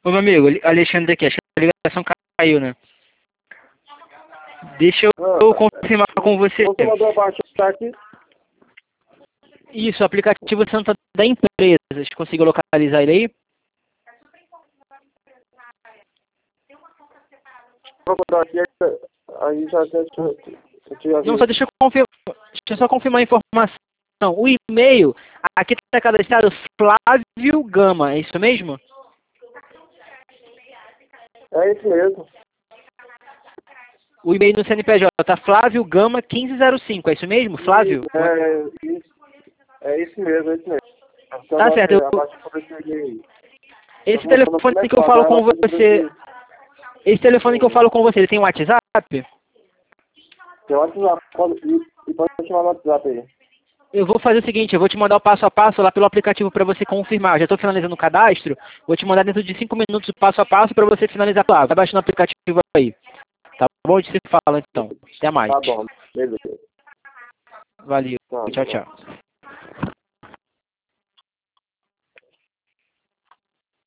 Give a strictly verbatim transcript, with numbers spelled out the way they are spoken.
Ô, meu amigo, Alexandre aqui, acho que a ligação caiu, né? Deixa eu Ah, confirmar com você. você mandou baixar aqui? Isso, o aplicativo Santa da empresa. Você conseguiu localizar ele aí? Vou mandar aqui, aí já já Não, só deixa eu confirmar, deixa eu só confirmar a informação. O e-mail, aqui está cadastrado Flávio Gama, é isso mesmo? É isso mesmo. O e-mail no C N P J tá Flávio Gama quinze zero cinco, é isso mesmo, Flávio? É, isso, é isso mesmo, é isso mesmo. Então, Tá certo. Eu, esse telefone que eu falo com você, esse telefone que eu falo com você, ele tem WhatsApp? Tem WhatsApp, pode, e pode chamar no WhatsApp aí. Eu vou fazer o seguinte, eu vou te mandar o passo a passo lá pelo aplicativo para você confirmar. Eu já estou finalizando o cadastro, vou te mandar dentro de cinco minutos o passo a passo para você finalizar lá. Vai baixando o aplicativo aí. Tá bom? A gente se fala então. Até mais. Tá bom, beleza. Valeu. Tá, Tchau, tá. tchau.